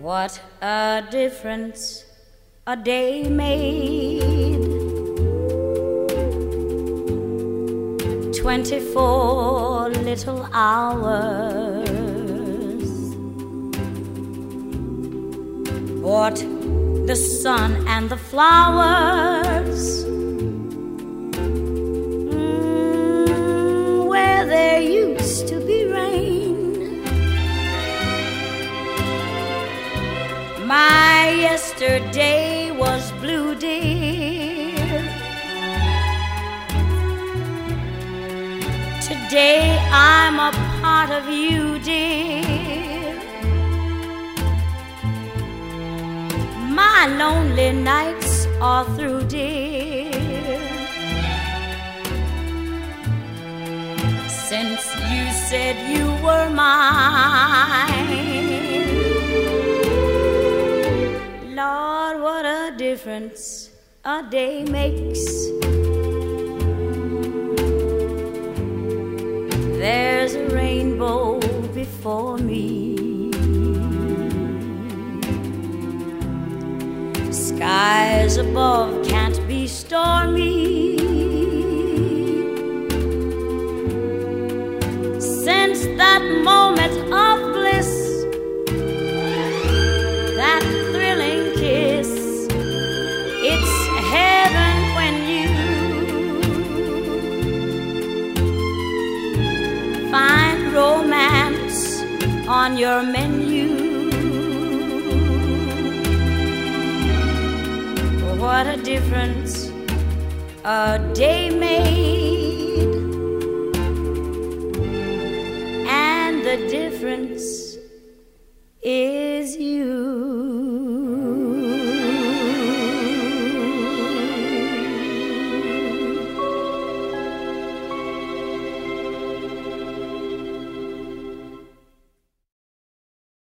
What a difference a day made. 24 little hours. What the sun and the flowers, where there used to be rain. My yesterday was blue, dear. Today I'm a part of you, dear. My lonely nights are through, dear. Since you said you were mine. Lord, what a difference a day makes. There's a rainbow before me. Skies above can't be stormy. Since that moment of bliss, that thrilling kiss, it's heaven when you find romance on your menu. What a difference a day made, and the difference